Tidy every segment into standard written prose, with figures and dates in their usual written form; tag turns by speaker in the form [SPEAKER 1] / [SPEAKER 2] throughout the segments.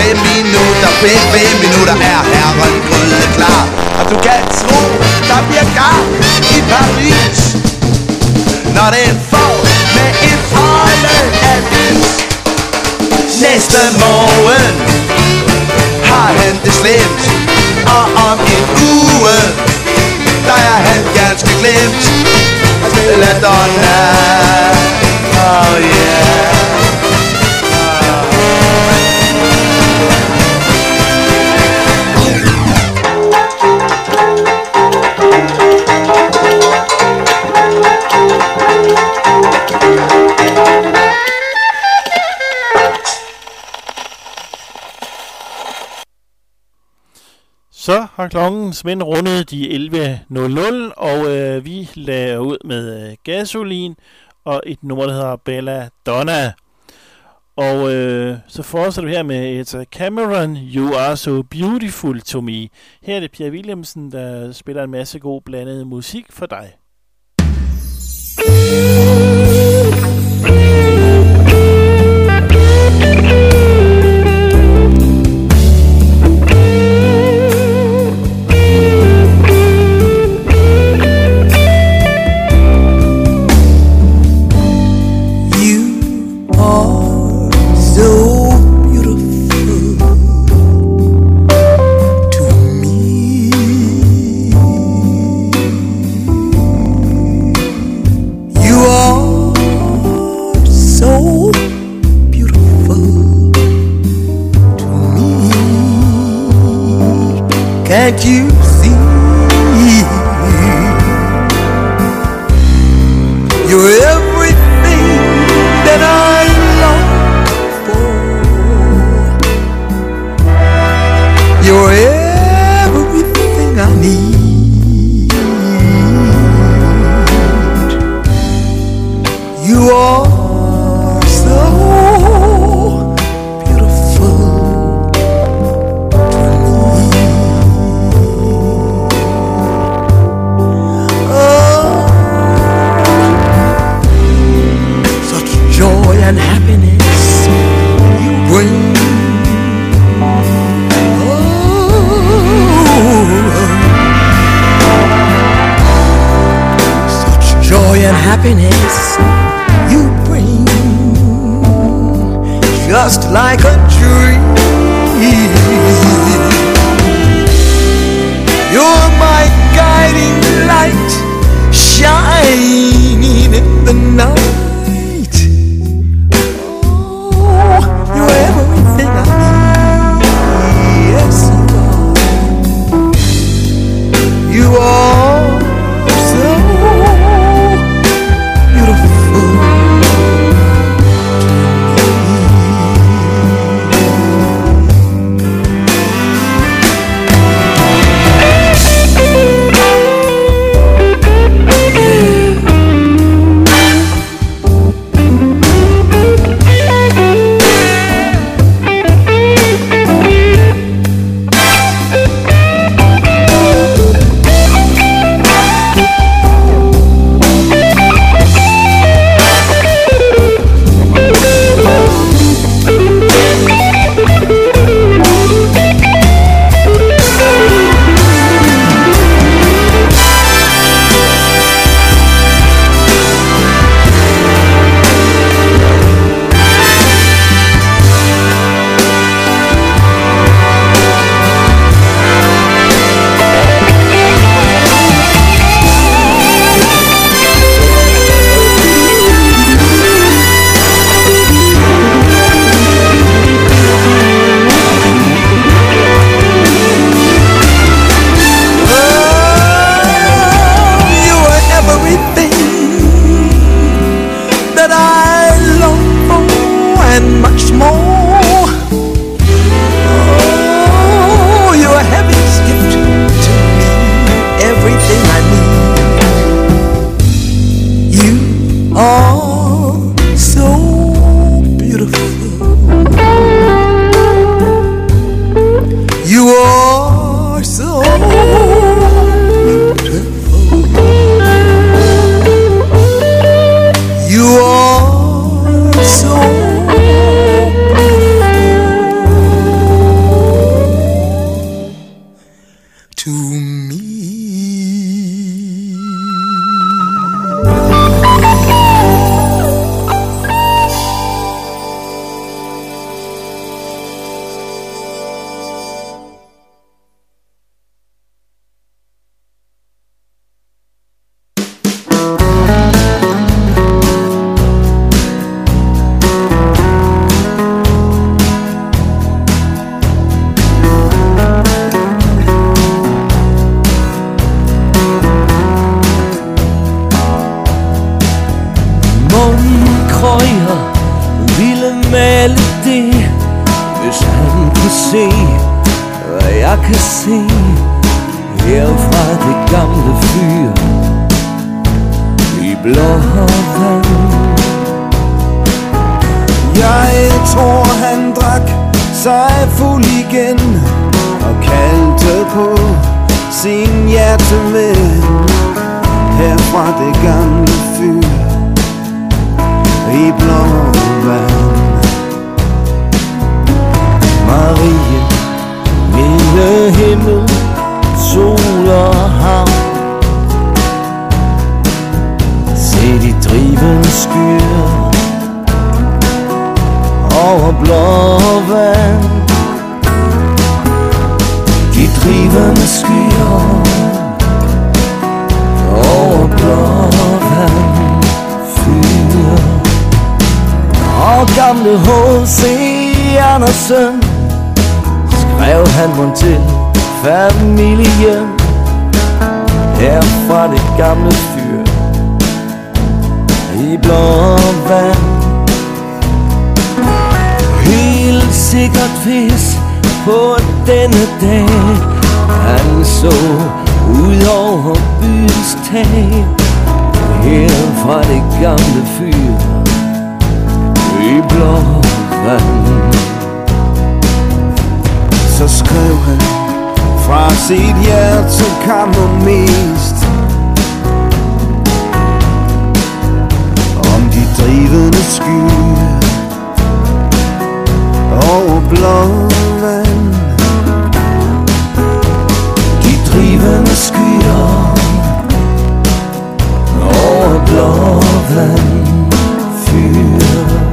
[SPEAKER 1] minutter er herren gryde klar. Og du kan tro, der bliver gang i Paris, når det får med et foldeavis. Næste morgen har han det slemt, og om en uge, der er han ganske glemt. La Donna, oh yeah.
[SPEAKER 2] Så har klokken smidt rundet de 11.00, og vi lader ud med Gasolin og et nummer, der hedder Bella Donna. Og så fortsætter vi her med et Cameron, You Are So Beautiful To Me. Her er det Pierre Williamson, der spiller en masse god blandet musik for dig.
[SPEAKER 3] Can't you see? You're everything that I long for. You're everything I need. You are so and happiness you bring. Such joy and happiness you bring, just like a dream. You're my guiding light, shining in the night. Everything I need, yes you are so beautiful to me. Hvis han kunne se, hvad jeg kan se herfra det gamle fyr i blå vand. Jeg tror han drak sig fuld igen og kaldte på sin hjerteven herfra det gamle fyr i blå vand. Marie, milde himmel, sol og havn, se de drivende skyer over blå vand. De drivende skyer over blå vand. Fyr og gamle H.C. Andersen skrev han mon til familien herfra det gamle fyr i blå vand. Helt sikkert hvis på denne dag han så ud over byens tag herfra det gamle fyr i blå vand. Så skrev han fra sit hjerte kammer mest om de drivende skyer over blå vand. De drivende skyer over blå vand. Fyr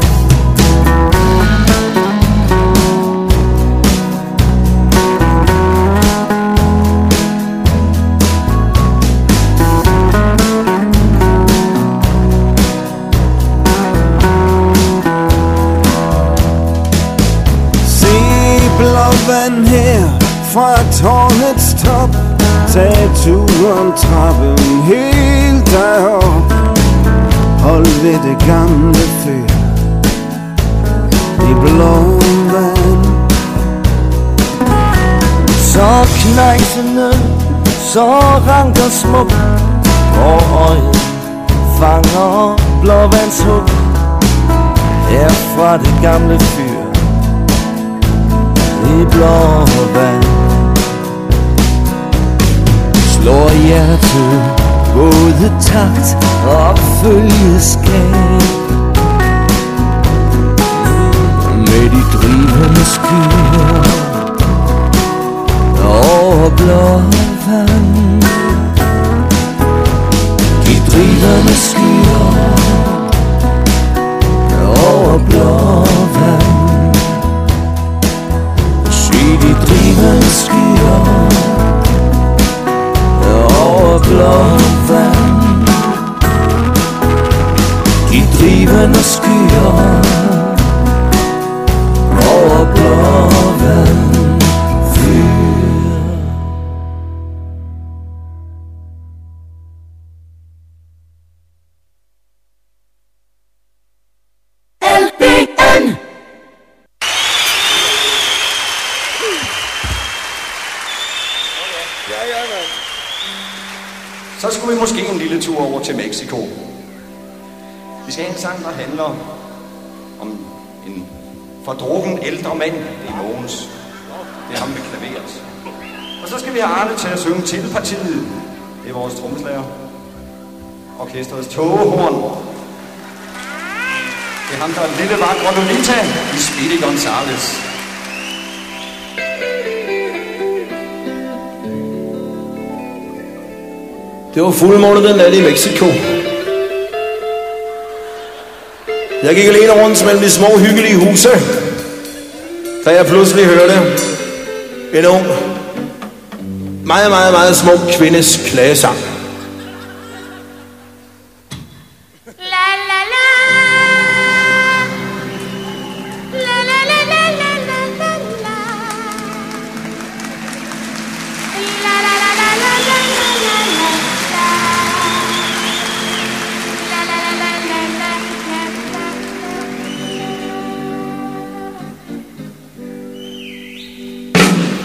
[SPEAKER 3] vand her fra tårnets top. Tag turen trappen helt derop. Hold ved det gamle fyr i blå vand. Så knejsende, så rank og smuk, hvor øjet fanger blåvandshug herfra det gamle fyr i blå vand. Slår hjertet både takt og følgeskab med de drivende skyer over blå vand. De drivende skyer over blå vand. De drivende skyer over blå vand. De drivende skyer over blå vand. Fyr LBN.
[SPEAKER 4] Så skulle vi måske en lille tur over til Mexico. Vi skal have en sang, der handler om en fordrukken ældre mand. Det er Mogens. Det er ham med klaveret. Og så skal vi have Arne til at synge til partiet. Det er vores trommeslager. Orkestrets tågehorn. Det er ham, der er lille vakre Lolita i Speedy Gonzales.
[SPEAKER 5] Det var fuldmåne den nat i Mexico. Jeg gik alene rundt mellem de små hyggelige huse, da jeg pludselig hørte en ung, meget smuk kvindes klagesang.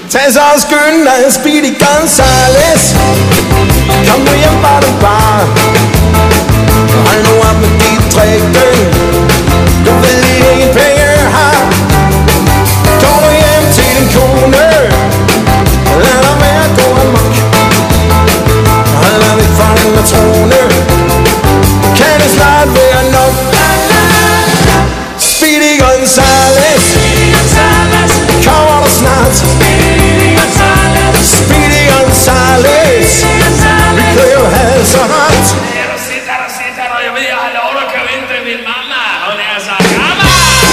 [SPEAKER 5] Tag så og skynd dig, Speedy Gonzales. Kom nu hjem fra den bar. Hold nu op med dit drikke. Du ved ingen penge har. Kom nu hjem til din kone. Lad dig være at gå amok. Hold dig væk fra den matrone. Kan det snart være nok? Speedy Gonzales. Kommer der snart? Speedy Gonzales. Vi kan jo have så ret.
[SPEAKER 6] Jeg ved, jeg har lov at komme ind til min mamma. Hun er så gammel.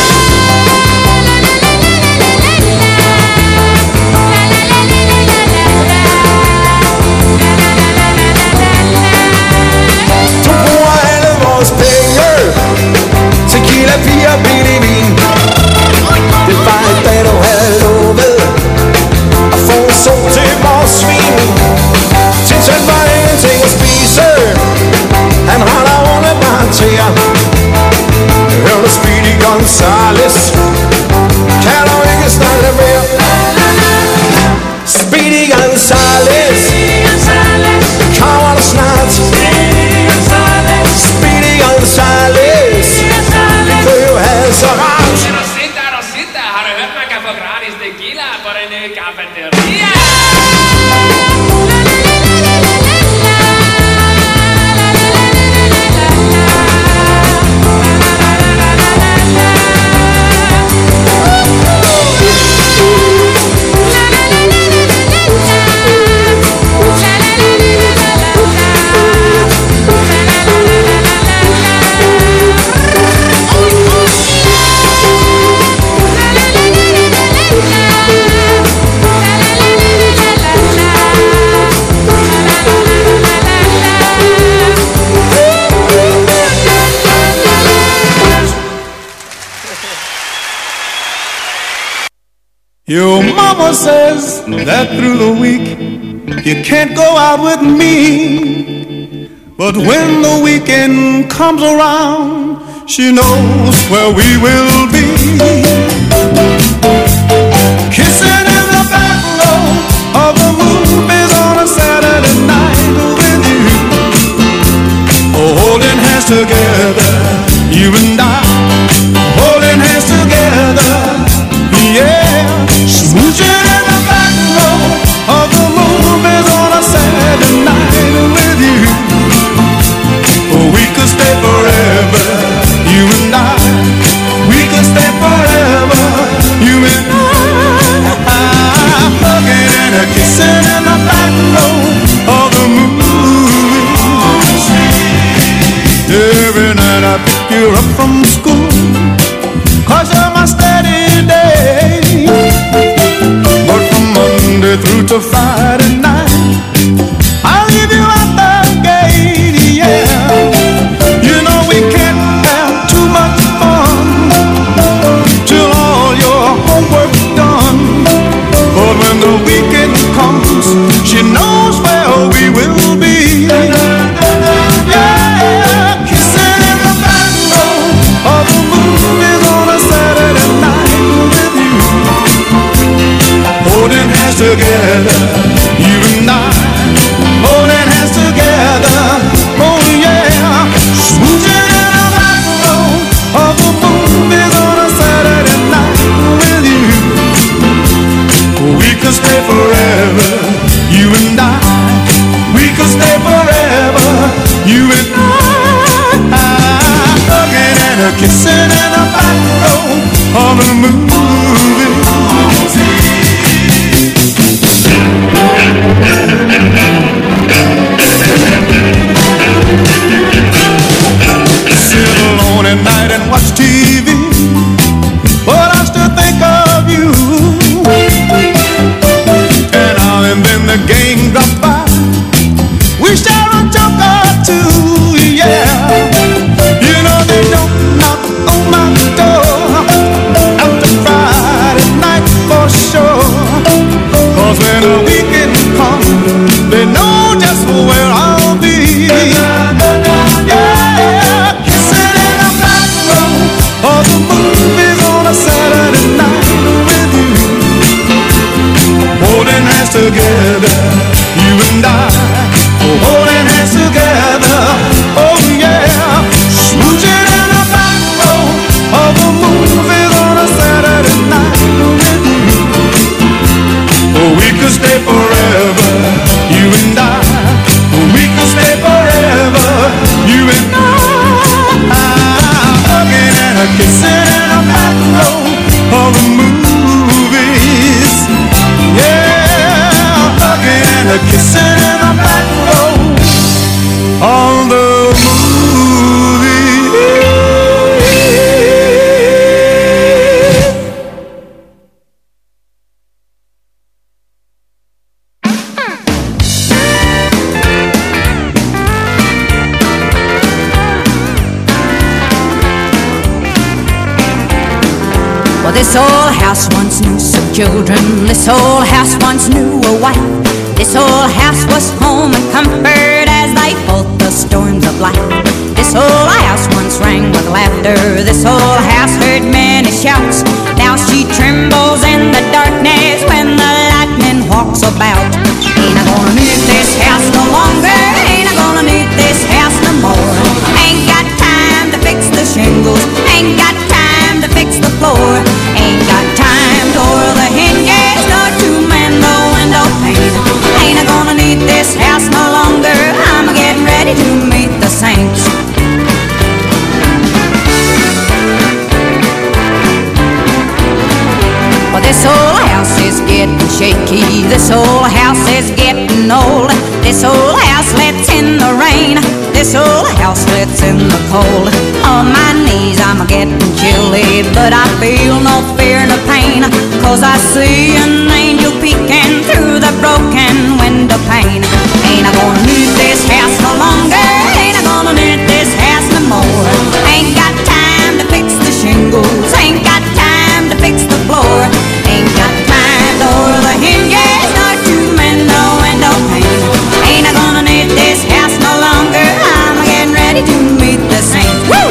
[SPEAKER 5] Du bruger alle vores penge. Tequila, piger, billig vin. Det var en dag, du havde lovet at få en sol til vores svin. Til søn var ingenting at spise. Han holder under bare til jer. Hør du, Speedy Gonzales. Kan du ikke snakke mere? Speedy Gonzales. Kommer du snart? Speedy Gonzales. Vi kunne jo have så rart.
[SPEAKER 6] Har du hørt, man kan få gratis tequila på den nye cafeteria?
[SPEAKER 3] Your mama says that through the week you can't go out with me, but when the weekend comes around, she knows where we will be. Kissing in the back row of the movies on a Saturday night with you, holding hands together, you and I, holding hands together, yeah. Smooching in the back row of the movies on a Saturday night with you. We could stay forever, you and I. We could stay forever, you and I. Hugging and a kissing in the back row of the movies. Every night I pick you up from school, 'cause you're my steady day. But from Monday through to Friday night, I'll leave you at the gate, yeah. You know we can't have too much fun till all your homework's done. But when the weekend comes, she knows where we will be. Yeah, kissing in the back row of the movies on a Saturday night with you. Holding hands together, you and I. Holding hands together, oh yeah. Smooching in the back row of the movies on a Saturday night with you. We could stay forever, you and I. We could stay forever, you and I. Hugging and a kissing in the back row of the movie. Sit alone at night and watch TV, but I still think of you. And now and then the gang drop by, we share a joke or two, yeah. You know they don't knock on my door after Friday night for sure. 'Cause when the weekend comes, they know just where I'll be. Yeah, kissing in the back row of the movies on a Saturday night with you. together, you and I, holding hands together. Oh yeah, smooching in the back row of a movie on a Saturday night with you. Oh, we could stay forever, you and I. We could stay forever, you and I. Hugging and a kissing in a back row of the movies. Yeah, hugging and a kissing in a back row of the
[SPEAKER 7] This old house once knew some children. This old house once knew a wife. This old house was home and comfort as they fought the storms of life. This old house once rang with laughter. This old house heard many shouts. Now she trembles in the darkness when the lightning walks about. Ain't I gonna need this house no longer? Ain't I gonna need this house no more? Ain't got time to fix the shingles. Ain't got time to fix the floor. Ain't got time to oil the hinges nor to mend the window pane. Ain't I gonna need this house no longer? I'm getting ready to meet the saints. Well, this old house is getting shaky. This old house is getting old. This old house lets in the rain. This old house lets in the cold. On my knees I'm getting chilly, but I feel no fear nor pain, 'cause I see an angel peeking through the broken window pane. Ain't I gonna need this house no longer? Ain't I gonna need this house no more? Ain't got time to fix the shingles. Ain't got time to fix the floor. Ain't got time to oil the hinges nor to mend the window pane. Ain't I gonna need this house no longer? I'm getting ready to meet the saints. Woo!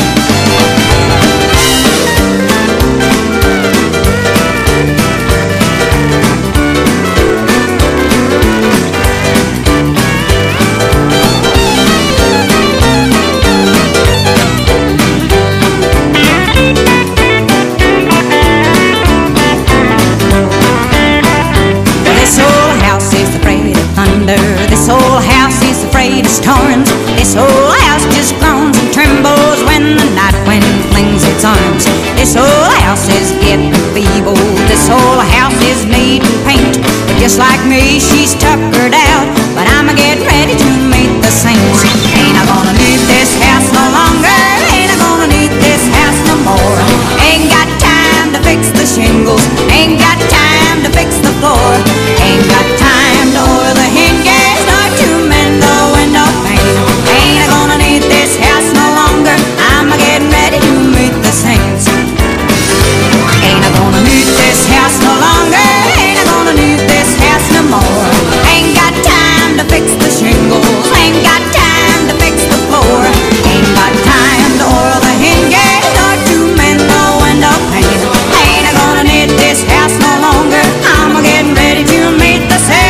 [SPEAKER 7] This old house is afraid of storms. This old house just groans and trembles when the night wind flings its arms. This old house is getting feeble. This old house is needing paint. But just like me, she's tuckered out. But I'm getting ready to meet the saints. Ain't I gonna need this house no longer? Ain't I gonna need this house no more? Ain't got time to fix the shingles. Ain't got time to fix the floor. Ain't got time to oil the hinges nor to mend the window pane. Ain't I gonna need this house no longer? I'm getting ready to meet the saints. Ain't I gonna need this house no longer? Ain't I gonna need this house no more? Ain't got time to fix the shingles. Ain't got time to fix the floor. Ain't got time to oil the hinges nor to mend the window pane. Ain't I gonna need this house no longer? I'm getting ready to meet the saints.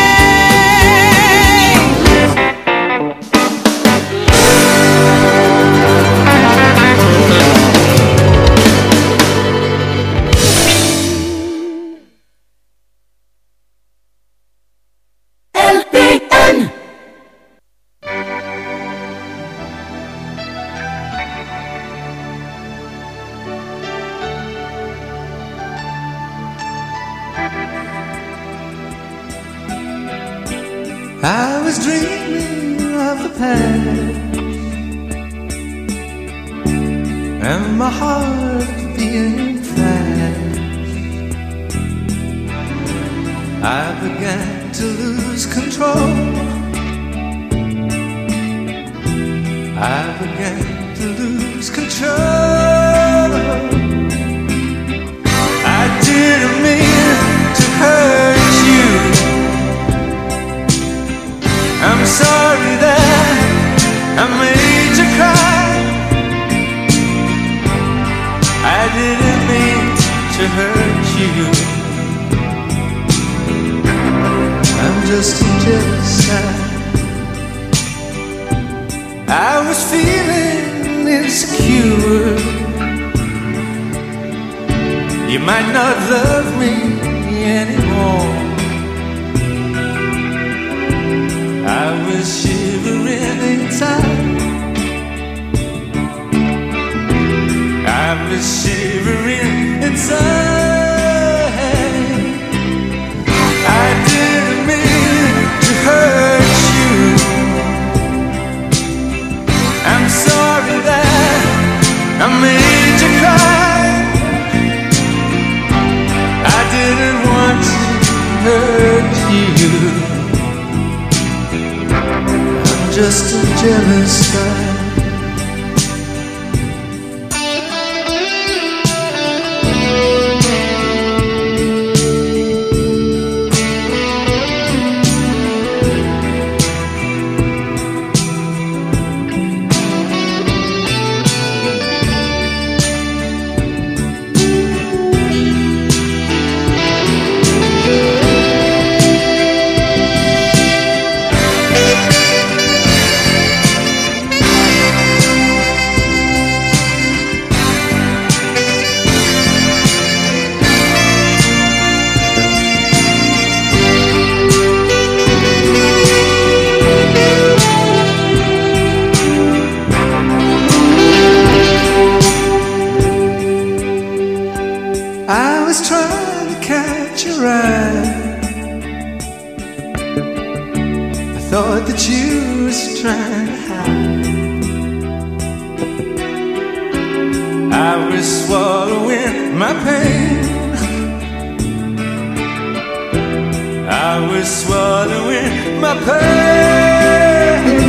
[SPEAKER 3] I was dreaming of the past and my heart beating fast. I began to lose control. I began to lose control. I didn't mean to hurt you. I'm sorry that I made you cry. I didn't mean to hurt you. might not love me anymore. I was shivering inside. I was shivering inside. I didn't mean to hurt you. I'm sorry that I made you cry. I didn't want to hurt you. I'm just a jealous guy. Thought that you was trying to hide. I was swallowing my pain. I was swallowing my pain.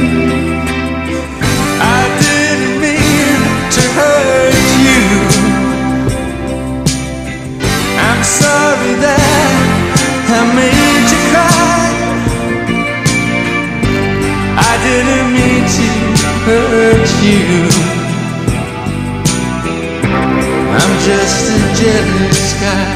[SPEAKER 3] I didn't mean to hurt you. I'm sorry that I made you cry. I didn't mean to hurt you. I'm just a jealous guy.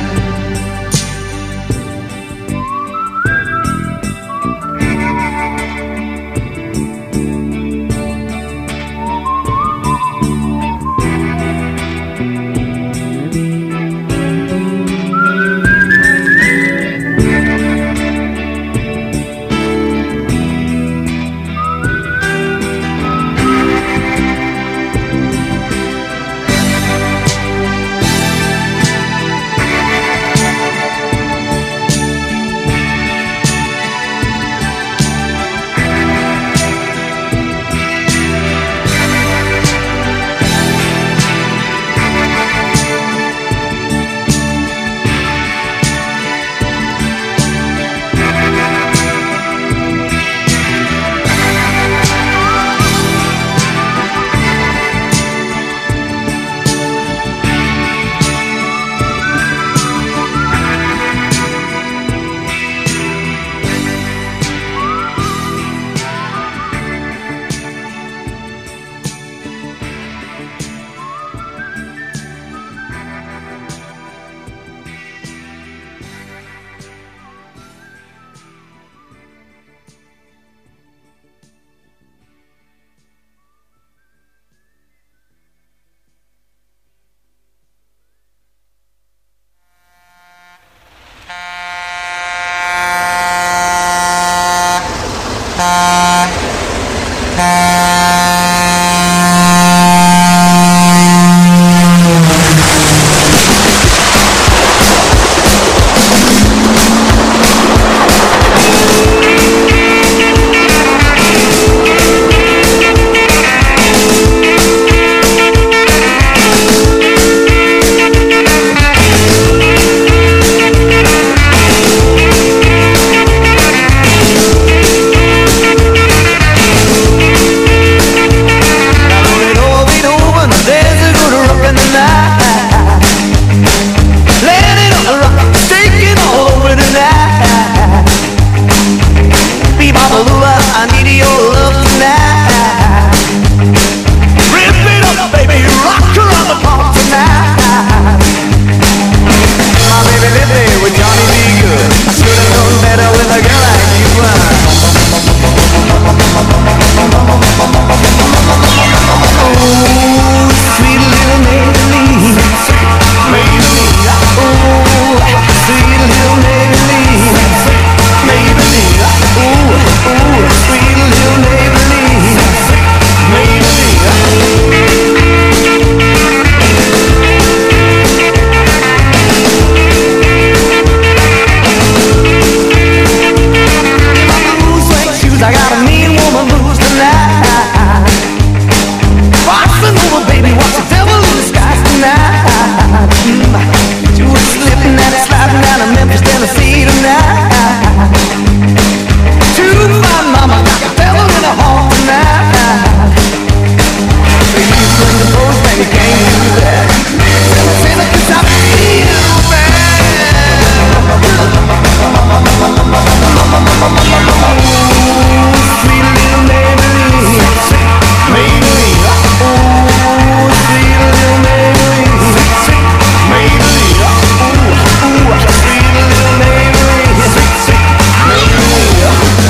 [SPEAKER 5] Memphis, Tennessee tonight. To my mama, got a fella in the hall tonight. They used to the post, man, you can't do that. Say that 'cause I feel bad. Sweet little Maybelline, Maybelline. Oh, sweet little Maybelline, Maybelline. Ooh, sweet little Maybelline, Maybelline.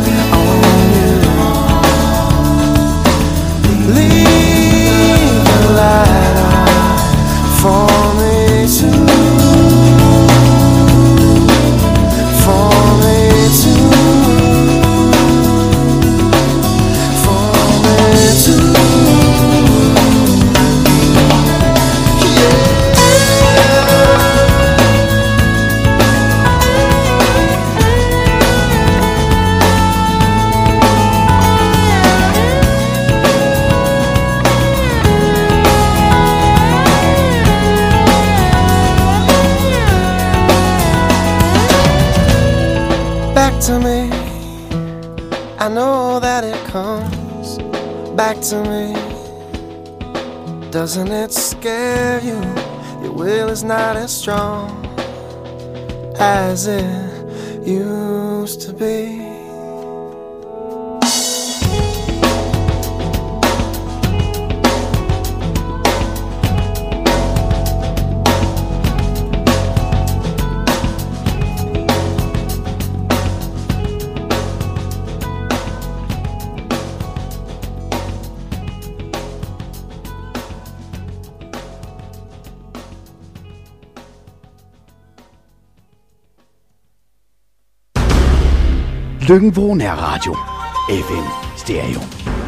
[SPEAKER 3] Leave
[SPEAKER 8] back to me. I know that it comes back to me. Doesn't it scare you? Your will is not as strong as it used to be.
[SPEAKER 9] Løkken-Vrå Nærradio. FM Stereo.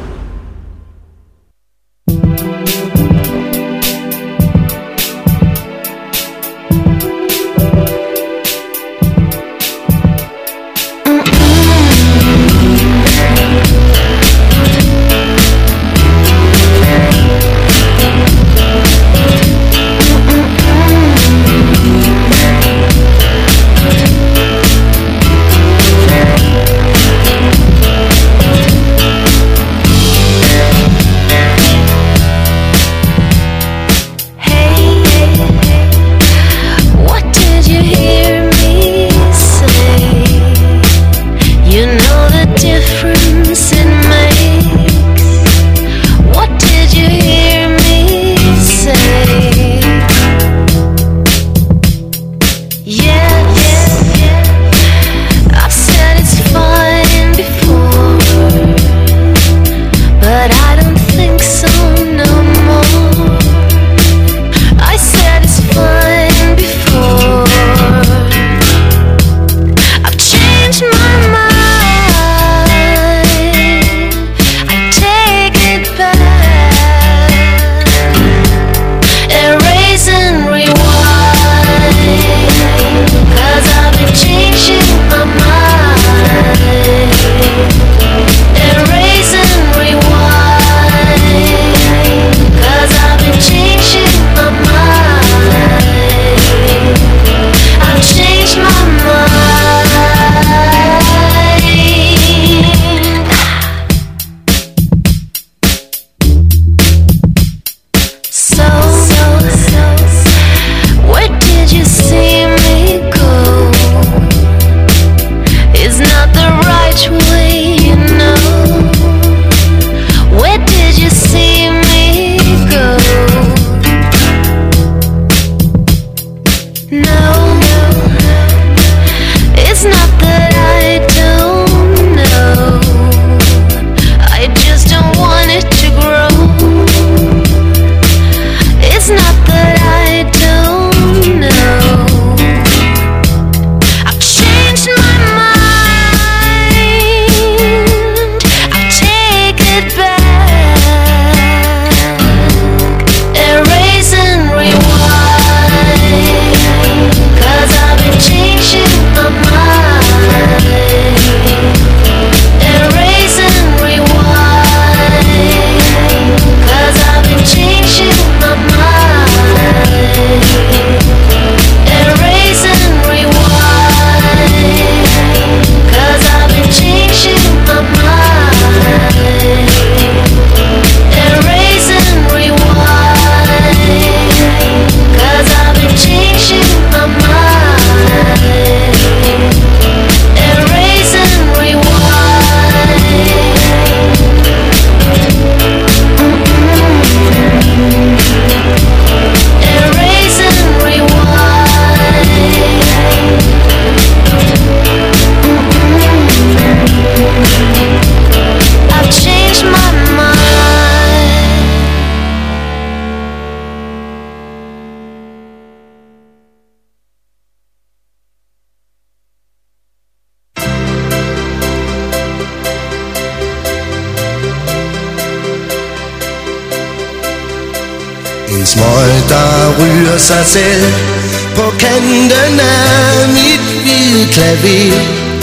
[SPEAKER 5] En smøg, der ryger sig selv på kanten af mit hvide klaver,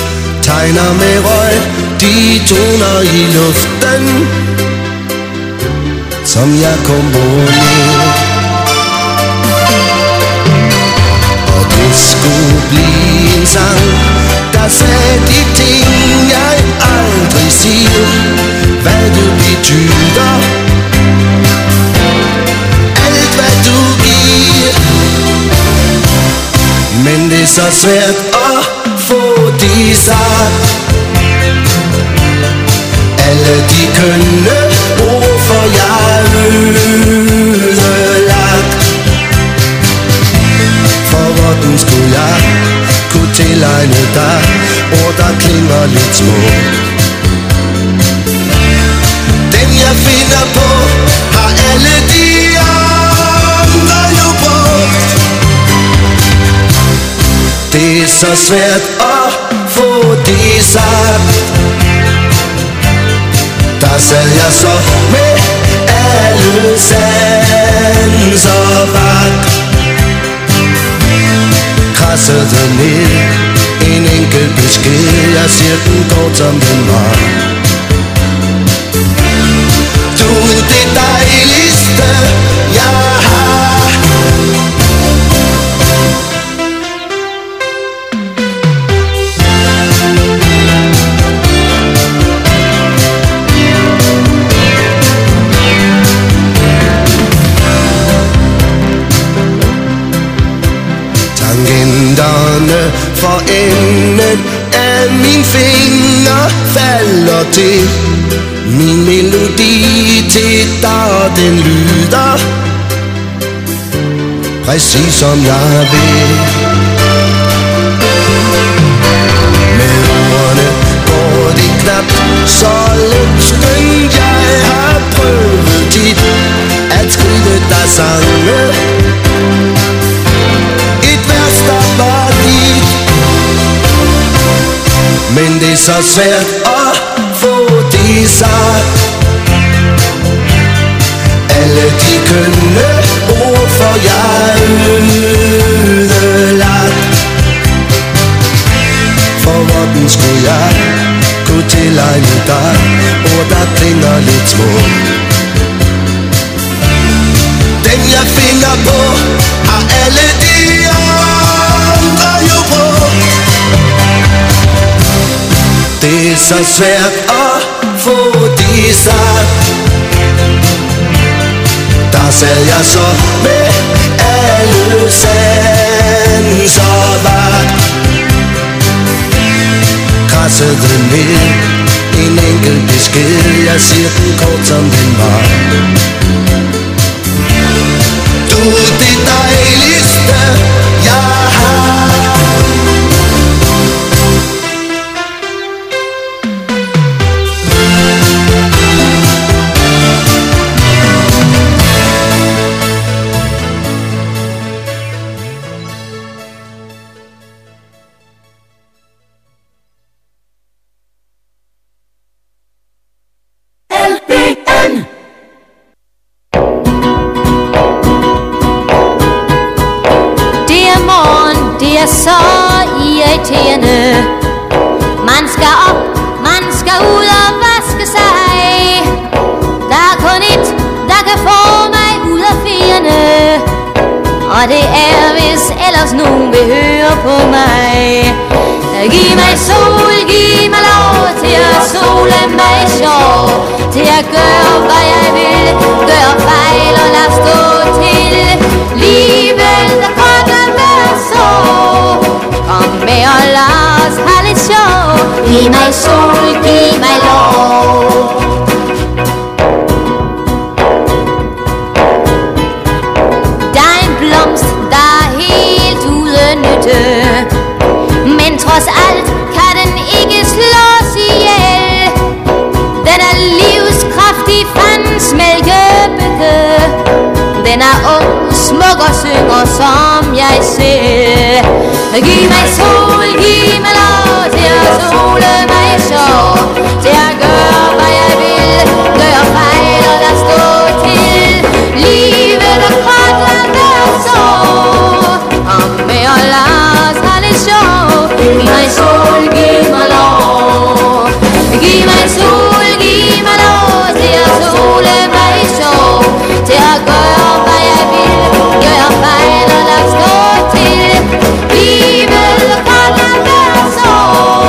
[SPEAKER 5] tegner med røg de toner i luften, som jeg komponerer. Og det skulle blive en sang, der trods af de ting jeg aldrig siger, hvad du betyder, alt hvad du giver. Men det er så svært at få det sagt, alle de kønne ord, for jeg ødelagt. For hvordan skulle jeg kunne tilegne dig ord, der klinger lidt smukt? Dem jeg finder på, har alle de andre jo brugt. Det er så svært at få det sagt. Der sad jeg så med alle sanser vagt, krassede ned en enkelt besked, jeg siger den kort som den var. Du er det dejligste jeg har. Tangenterne for enden af min finger falder til min melodi til dig, den lyder præcis som jeg vil. Med ordene går det knap så let, skønt jeg har prøvet tit at skrive dig sange. Et vers der var dit, men det er så svært at få det sagt. Alle de kønne ord, for jeg ødelagt. For hvordan skulle jeg kunne tilegne dig ord, der klinger lidt smukt? Dem jeg finder på, har alle de andre jo brugt. Det er så svært at få det sagt. Der sad jeg så med alle sanser vagt, krassede ned en enkelt besked, jeg siger den kort som den var. Du er det dejligste jeg har.
[SPEAKER 10] Så irriterende. Man skal op, man skal ud og vaske sig. Der er kun et, der kan få mig ud af fjerne, og det er, hvis ellers nogen vil høre på mig. Giv mig sol, giv mig lov til at sole mig sjov, til at gøre hvad jeg vil, gøre fejl og lad stå til. Livet der kan være så, kom med og lad os have lidt sjov. Giv mig sol, giv mig lov. Der er en blomst, der er helt uden nytte, men trods alt kan den ikke slås ihjel. Den er livskraftig, fandens mælkebøtte. Den er ung, smuk og synger som jeg selv. Giv mig sol, giv mig lov til at sole mig sjov, til at gøre hvad jeg vil, gøre fejl og lad stå til. Livet er godt, lad være så, kom med og lad os have lidt sjov. Giv mig sol, giv mig lov. Giv mig sol, giv mig lov til at sole mig sjov, til at gøre hvad jeg vil, gøre fejl og lad stå til. Livet er godt, lad være så,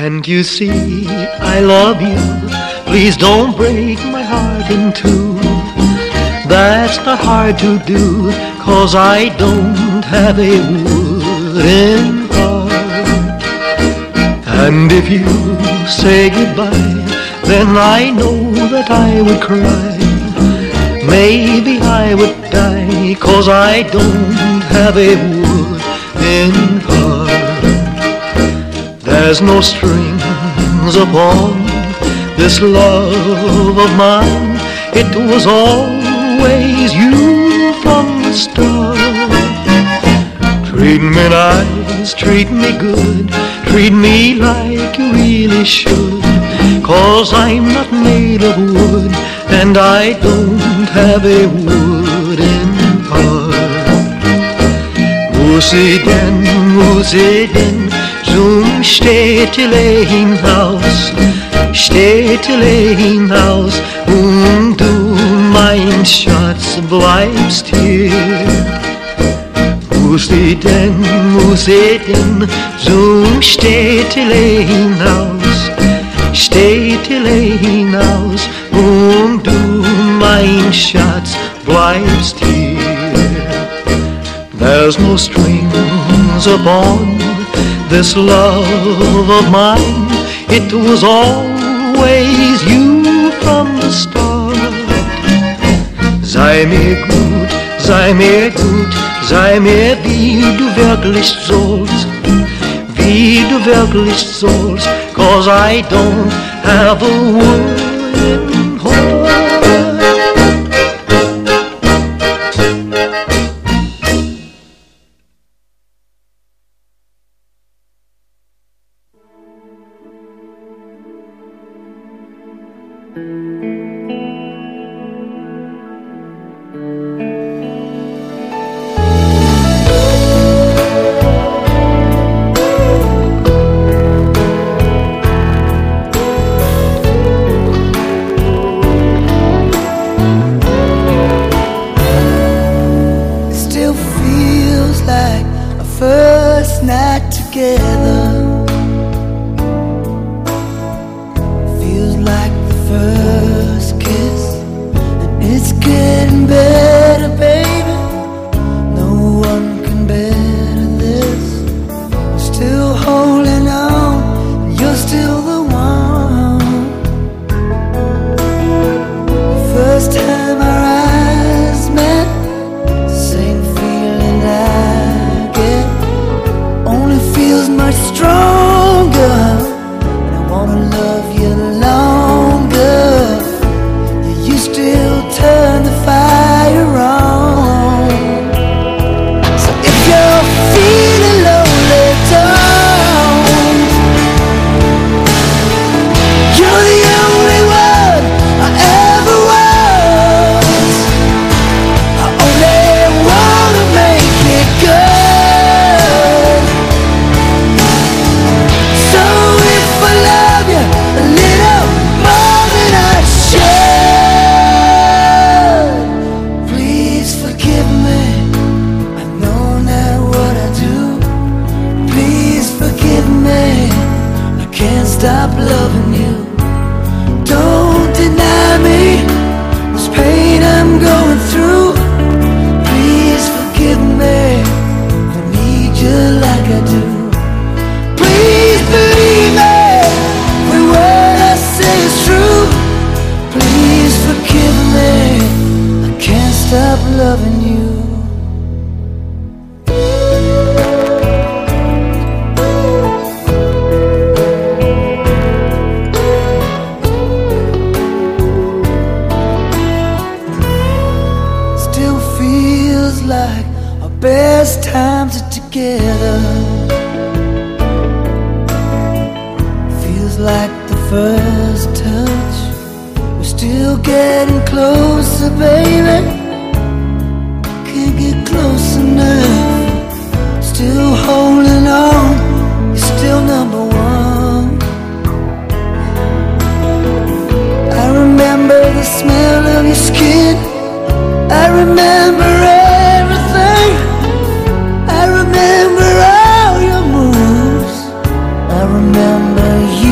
[SPEAKER 11] Can't you see I love you? Please don't break my heart in two. That's not hard to do, 'cause I don't have a wooden heart. And if you say goodbye, then I know that I would cry. Maybe I would die, 'cause I don't have a wooden heart. There's no strings upon this love of mine. It was always you from the start. Treat me nice, treat me good, treat me like you really should, 'cause I'm not made of wood, and I don't have a wooden heart. Muss ich denn zum Städtelein-Haus, Städtelein-Haus, und du, mein Schatz, bleibst hier. Muss ich denn zum Städtelein-Haus, Städtelein-Haus, und du, mein Schatz, bleibst hier. There's no strings upon this love of mine. It was always you from the start. Sei mir gut, sei mir gut, sei mir wie du wirklich sollst, wie du wirklich sollst, 'cause I don't have a wooden heart.
[SPEAKER 12] Remember you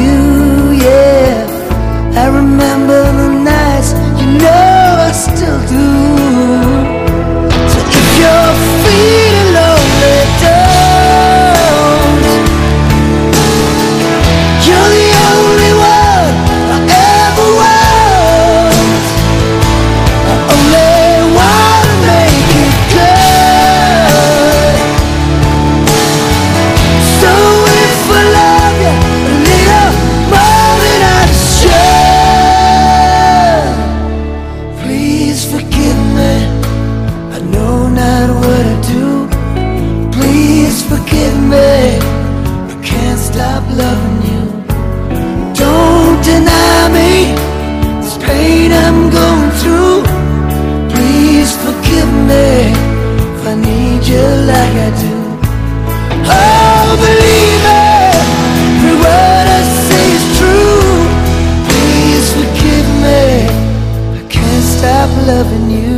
[SPEAKER 8] me if I need you like I do. Oh, believe me, every word I say is true. Please forgive me, I can't stop loving you.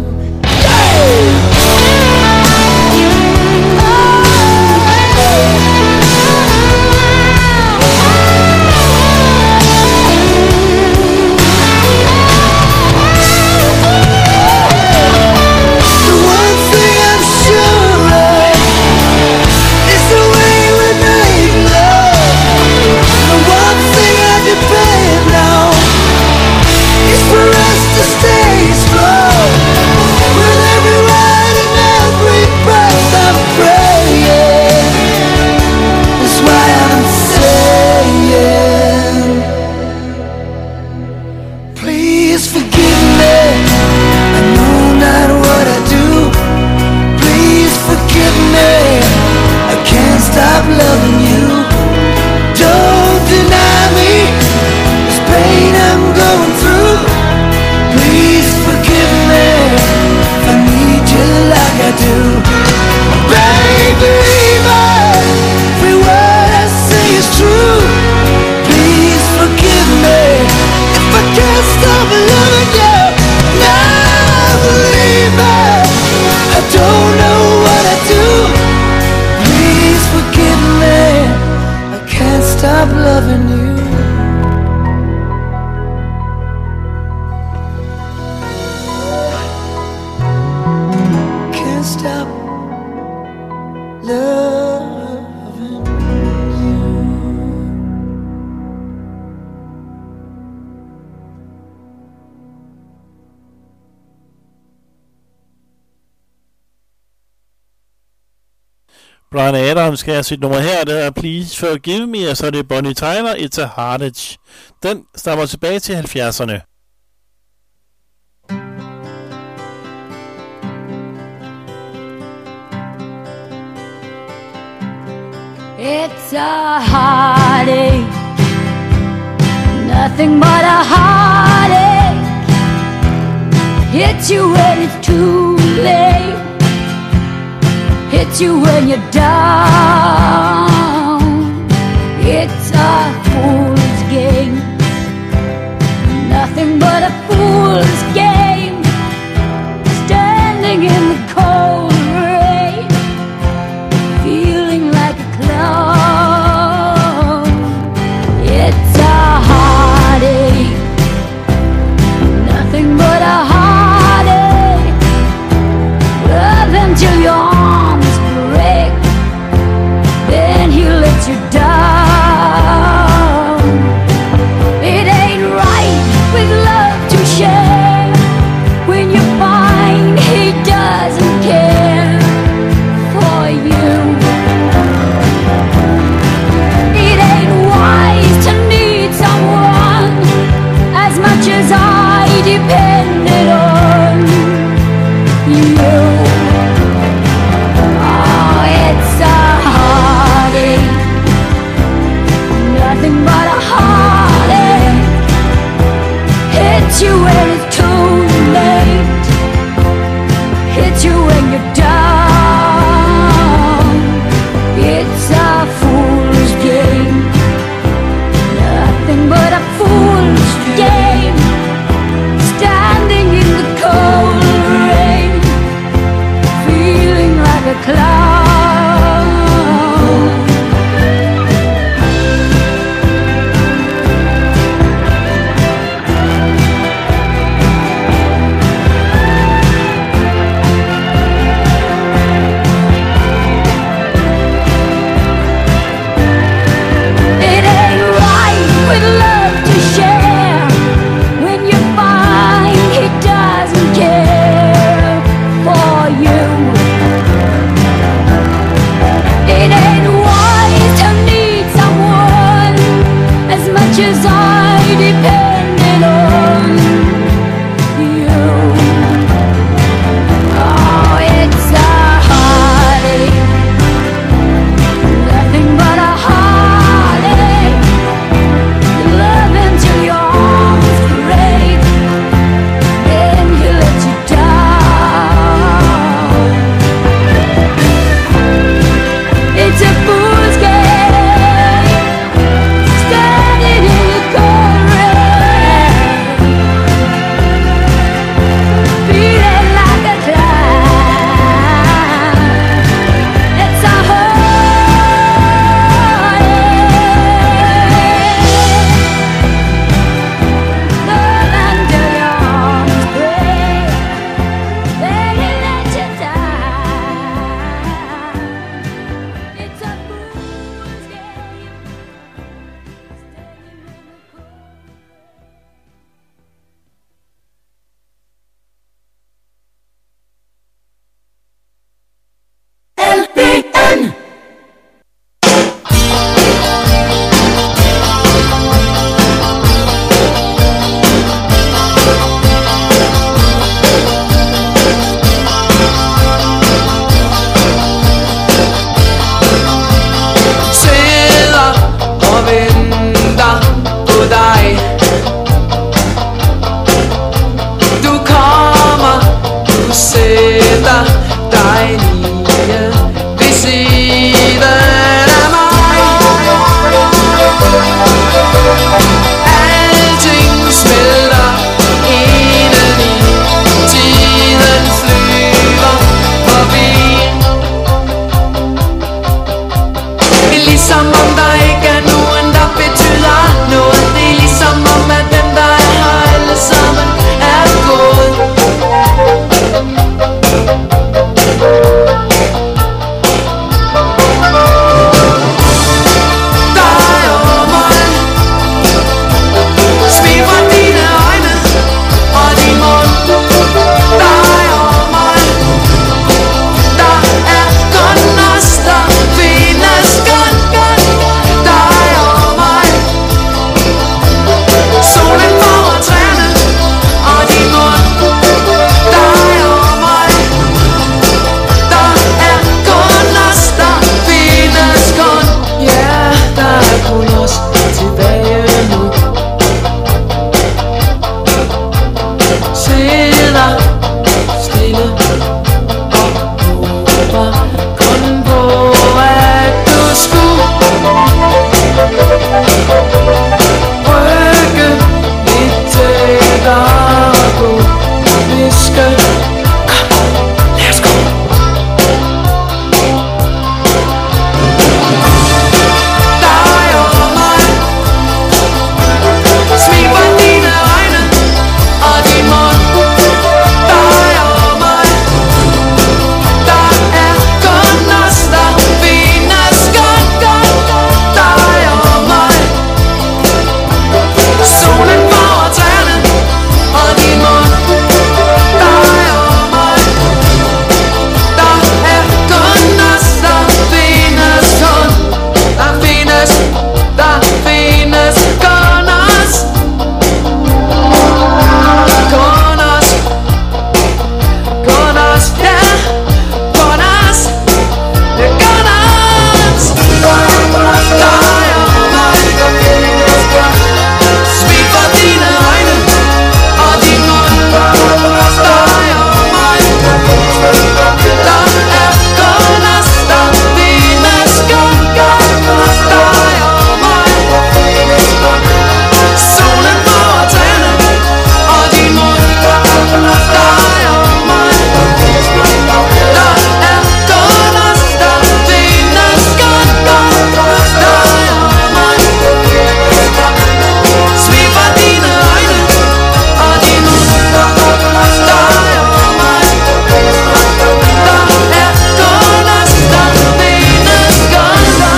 [SPEAKER 8] Stop loving you. Don't deny me this pain I'm going through. Please forgive me if I need you like I do. Baby, every word I say is true. Please forgive me if I can't stop loving you. Now believe me, I don't know what I do. Forgive me, I can't stop loving you. Can't stop loving you.
[SPEAKER 2] Bryan Adams skal have sit nummer her, det er Please Forgive Me, og så er det Bonnie Tyler, It's a Heartache. Den stammer tilbage til 70'erne.
[SPEAKER 12] It's a heartache, nothing but a heartache. Hits you when it's too late, hits you when you're down. It's a fool's game, nothing but a fool's game. Standing in the cold rain, feeling like a clown. It's a heartache, nothing but a heartache. Love until your arms break, then
[SPEAKER 13] siden af mig. Alting smelter indeni, tiden flyver forbi. Det er ligesom om der ikke er nogen, der betyder noget. Det er ligesom om at dem, der er her alle sammen, er gået. Dig og mig, smil fra dine øjne og din mund. Dig og mig, der er kun os, der findes kun. Dig og mig, solen over træerne og din mund. Dig og mig, der er kun os, der findes kun. Ja, der er kun os tilbage nu. Sidder stille og håber kun på, at du skulle rykke lidt tættere på. Viske, kom, lad os gå. Dig og mig, smil fra dine øjne og din mund. Dig og mig, der er kun os, der findes kun. Dig og mig, solen over træerne og din mund. Dig og mig, der er kun os, der findes kun. Der findes kun os. Kun os, kun os, ja, kun os, ja, kun os. Dig og mig, smil fra dine øjne og din mund. Dig og mig, der er kun os, der findes kun. Dig og mig, solen over træerne og din mund. Dig og mig, der er kun os, der findes kun. Dig og mig, smil fra dine øjne og din mund. Dig og mig, der er kun os, der findes kun.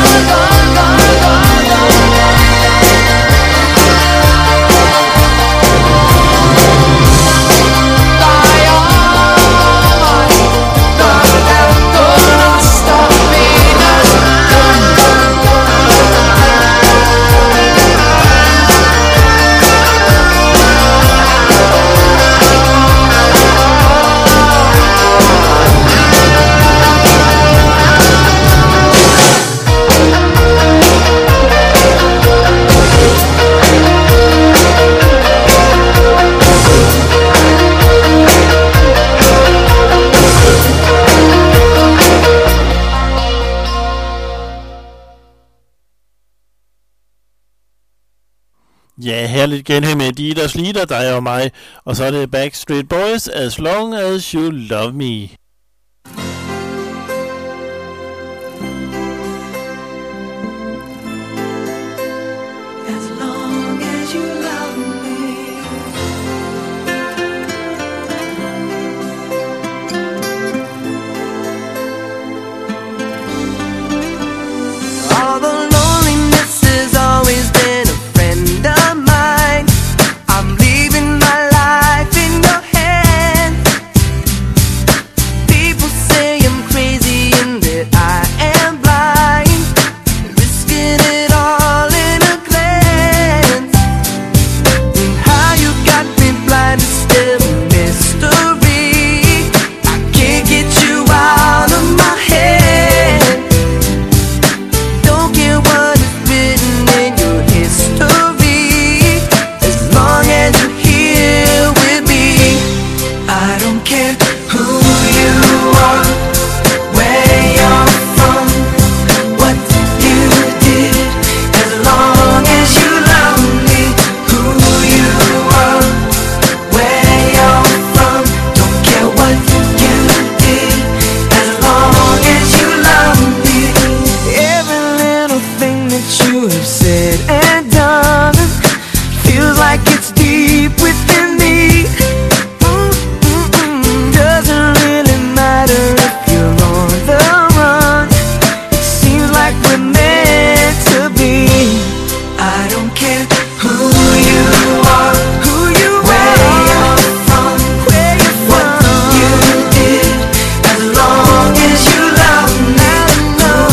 [SPEAKER 2] Ja, herligt genhør med Adidas Leader, dig og mig. Og så er det Backstreet Boys, As Long As You Love Me.